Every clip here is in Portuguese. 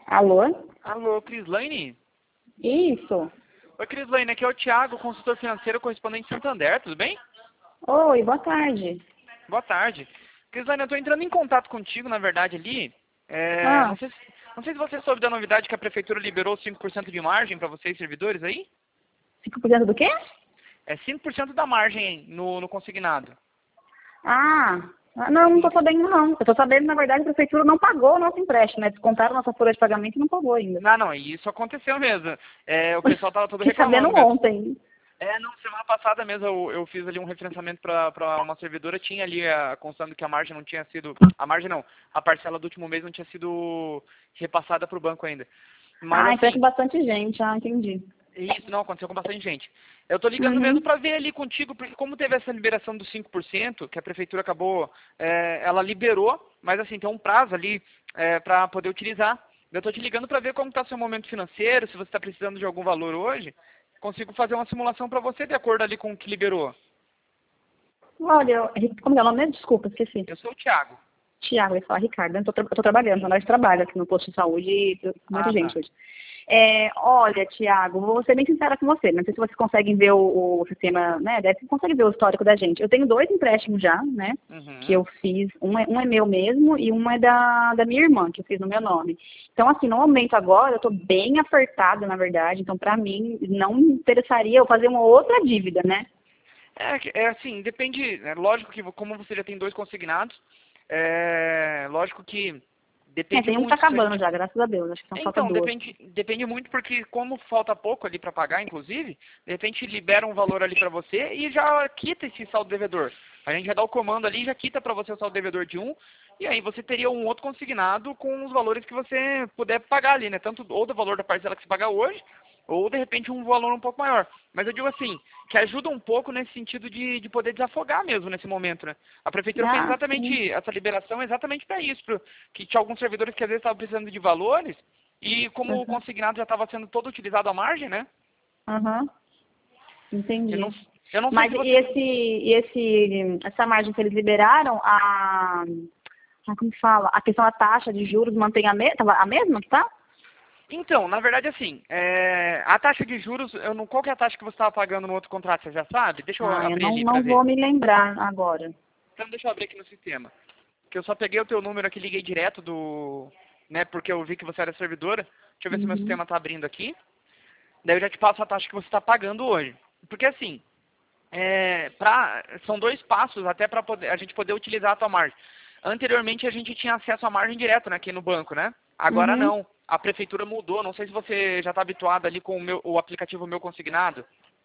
Alô? Alô, Crislaine? Isso. Oi, Crislaine, aqui é o Thiago, consultor financeiro correspondente Santander, tudo bem? Oi, boa tarde. Boa tarde. Crislaine, eu estou entrando em contato contigo, na verdade, ali. Ah, Não sei se você soube da novidade que a prefeitura liberou 5% de margem para vocês, servidores, aí? 5% do quê? É 5% da margem no consignado. Não tô sabendo não. Eu tô sabendo, na verdade, a prefeitura não pagou o nosso empréstimo, né? Descontaram nossa folha de pagamento e não pagou ainda. Não, isso aconteceu mesmo. O pessoal estava todo Fiquei sabendo reclamando mesmo. ontem. Não, semana passada mesmo eu fiz ali um referenciamento para uma servidora, tinha ali constando que a margem não tinha sido, a margem não, a parcela do último mês não tinha sido repassada para o banco ainda. Mas Então é com assim, bastante gente. Entendi. isso não aconteceu com bastante gente. Eu tô ligando mesmo Uhum. para ver ali contigo, porque como teve essa liberação dos 5%, que a prefeitura acabou, ela liberou, mas assim, tem um prazo ali para poder utilizar. Eu tô te ligando para ver como está seu momento financeiro, se você está precisando de algum valor hoje, consigo fazer uma simulação para você de acordo ali com o que liberou. Olha, como é o nome mesmo? Desculpa, esqueci. Eu sou o Thiago. Tiago, eu ia falar Ricardo. Eu tô trabalhando, na hora de trabalho aqui no posto de saúde e muita Ah, gente tá. hoje. Olha, Tiago, vou ser bem sincera com você. Não sei se vocês conseguem ver o sistema, né? Deve consegue ver o histórico da gente. Eu tenho 2 empréstimos já, né? Que Uhum. eu fiz. Um é meu mesmo e um é da minha irmã, que eu fiz no meu nome. Então, assim, no momento agora, eu tô bem apertada, na verdade. Então, pra mim, não me interessaria eu fazer uma outra dívida, né? Assim, depende, lógico que como você já tem dois consignados, lógico que depende Tem um que tá muito se a acabando gente. já, graças a Deus. Acho que só falta Então, 2. depende muito porque como falta pouco ali para pagar, inclusive, de repente libera um valor ali para você e já quita esse saldo devedor. A gente já dá o comando ali e já quita para você o saldo devedor de um, e aí você teria um outro consignado com os valores que você puder pagar ali, né? Tanto ou do valor da parcela que você paga hoje, ou de repente um valor um pouco maior. Mas eu digo assim, que ajuda um pouco nesse sentido de poder desafogar mesmo nesse momento, né? A prefeitura fez Sim. exatamente essa liberação exatamente para isso, que tinha alguns servidores que às vezes estavam precisando de valores, e como o Uhum. consignado já estava sendo todo utilizado à margem, né? Aham. Eu não, Entendi. eu não sei Mas se você. essa margem que eles liberaram, como fala? A questão da taxa de juros mantém tava a mesma que tá? Então, na verdade, assim, a taxa de juros, qual que é a taxa que você estava pagando no outro contrato, você já sabe? Deixa eu Eu abrir ali para não ver. vou me lembrar agora. Então, deixa eu abrir aqui no sistema. Que eu só peguei o teu número aqui, liguei direto né, porque eu vi que você era servidora. Deixa eu ver se meu Uhum. sistema está abrindo aqui. Daí eu já te passo a taxa que você está pagando hoje. Porque assim, são 2 passos até para a gente poder utilizar a tua margem. Anteriormente a gente tinha acesso à margem direto, né, aqui no banco, né? Agora Uhum. não. A prefeitura mudou. Não sei se você já está habituado ali com o aplicativo Meu Consignado.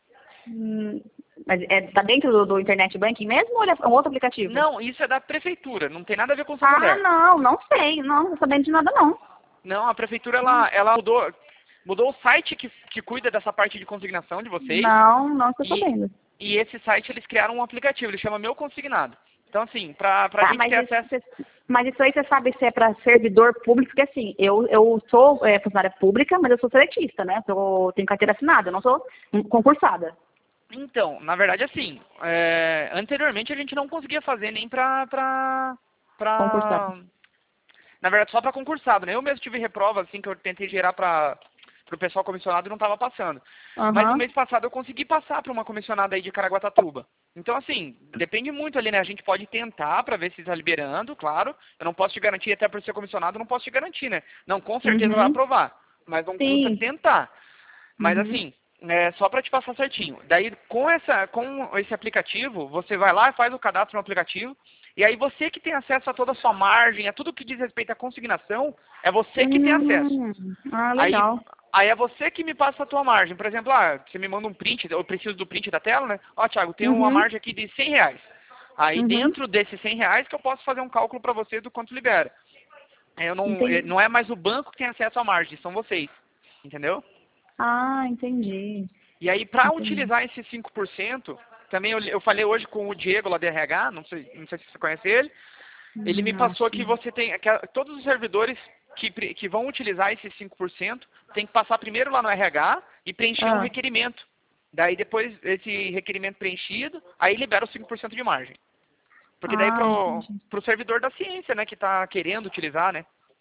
Mas tá dentro do Internet Banking mesmo ou é um outro aplicativo? Não, isso é da prefeitura. Não tem nada a ver com o Santander. Não sei. Não tô sabendo de nada não. Não, a prefeitura ela mudou o site que cuida dessa parte de consignação de vocês. Não tô E, sabendo. e esse site eles criaram um aplicativo, ele chama Meu Consignado. Então, assim, pra gente Mas ter acesso. mas isso aí você sabe se é para servidor público, porque assim, eu sou funcionária pública, mas eu sou seletista, né? Tenho carteira assinada, eu não sou concursada. Então, na verdade, assim, anteriormente a gente não conseguia fazer nem Concursada. na verdade, só para concursado, né? Eu mesmo tive reprova, assim, que eu tentei gerar para o pessoal comissionado e não estava passando. Mas no Aham. mês passado eu consegui passar para uma comissionada aí de Caraguatatuba. Então, assim, depende muito ali, né? A gente pode tentar para ver se está liberando, claro. Eu não posso te garantir, até por ser comissionado, eu não posso te garantir, né? Não, com certeza vai Uhum. aprovar. Mas não custa Sim. tentar. Mas Uhum. assim, só para te passar certinho. Daí, com esse aplicativo, você vai lá e faz o cadastro no aplicativo. E aí você que tem acesso a toda a sua margem, a tudo que diz respeito à consignação, é você que tem acesso. Aí, Legal. aí é você que me passa a tua margem. Por exemplo, você me manda um print, eu preciso do print da tela, né? Ó, Thiago, tem uma Uhum. margem aqui de R$ 100. Aí Uhum. dentro desses R$ 100 que eu posso fazer um cálculo para você do quanto libera. Entendi. Não é mais o banco que tem acesso à margem, são vocês. Entendeu? Entendi. E aí, para Entendi. utilizar esses 5%, também eu falei hoje com o Diego lá da RH, não sei se você conhece ele, ele me Acho passou que que não. você tem, todos os servidores que vão utilizar esses 5% tem que passar primeiro lá no RH e preencher um Ah, requerimento. Daí depois esse requerimento preenchido, aí libera os 5% de margem. Porque daí pro entendi. servidor da ciência, né, que está querendo utilizar, né?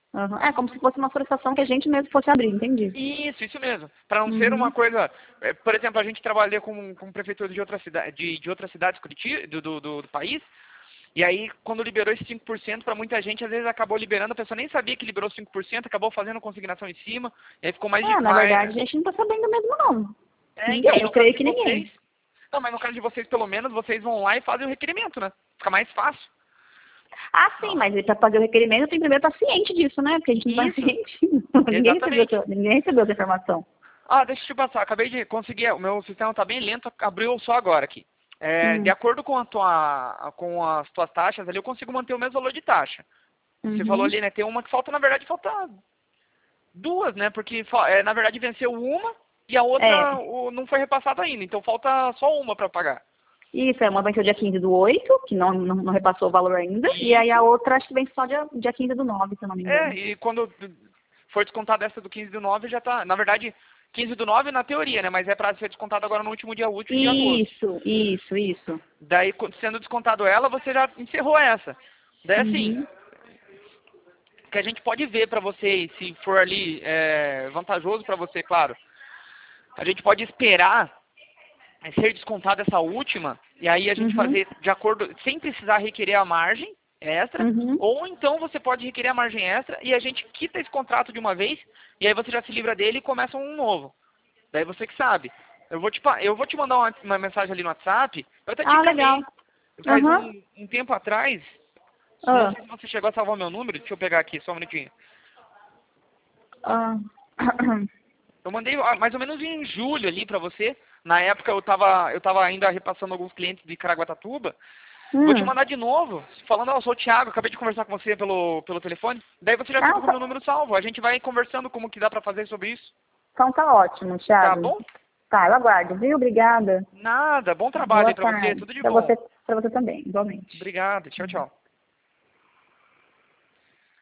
Aham. É como se fosse uma solicitação que a gente mesmo fosse abrir, entendi. Isso mesmo. Para não ser uma coisa... Por exemplo, a gente trabalha com prefeituras de outras de outras cidades do país, e aí quando liberou esse 5%, para muita gente, às vezes acabou liberando, a pessoa nem sabia que liberou 5%, acabou fazendo consignação em cima, e aí ficou mais Na verdade, a gente não tá sabendo mesmo, não. então, Ninguém, eu creio que ninguém. Não, mas no caso de vocês, pelo menos, vocês vão lá e fazem o requerimento, né? Fica mais fácil. Ah, sim, mas para fazer o requerimento tem que primeiro estar ciente disso, né? Porque a gente não está ciente. Ninguém recebeu essa informação. Deixa eu te passar, acabei de conseguir, o meu sistema está bem lento, abriu só agora aqui. De acordo com as tuas taxas ali, eu consigo manter o mesmo valor de taxa. Você falou ali, né? Tem uma que falta, na verdade, falta duas, né? Porque, na verdade, venceu uma e a outra não foi repassada ainda. Então, falta só uma para pagar. Isso, uma venceu dia 15/8, que não repassou o valor ainda. Isso. E aí a outra acho que vence só dia 15/9, se eu não me engano. E quando for descontada essa do 15/9, já tá... Na verdade, 15/9 na teoria, né? Mas é para ser descontado agora no último dia útil de agosto. Isso. Daí, sendo descontado ela, você já encerrou essa. Daí, assim... que a gente pode ver para vocês, se for ali vantajoso para você, claro. A gente pode esperar ser descontada essa última, e aí a gente fazer de acordo, sem precisar requerer a margem extra, ou então você pode requerer a margem extra e a gente quita esse contrato de uma vez, e aí você já se livra dele e começa um novo. Daí você que sabe. Eu vou te mandar uma mensagem ali no WhatsApp. Eu até te encaminhei. Legal. Faz um tempo atrás, não sei se você chegou a salvar o meu número, deixa eu pegar aqui, só um minutinho. Eu mandei mais ou menos em julho ali pra você. Na época eu tava ainda repassando alguns clientes de Caraguatatuba. Vou te mandar de novo, falando, eu sou o Thiago, acabei de conversar com você pelo telefone. Daí você já fica com o meu número salvo. A gente vai conversando como que dá pra fazer sobre isso. Então tá ótimo, Thiago. Tá bom? Tá, eu aguardo, viu? Obrigada. Nada, bom trabalho aí pra você, tudo de bom. Pra você também, igualmente. Obrigado, tchau, tchau.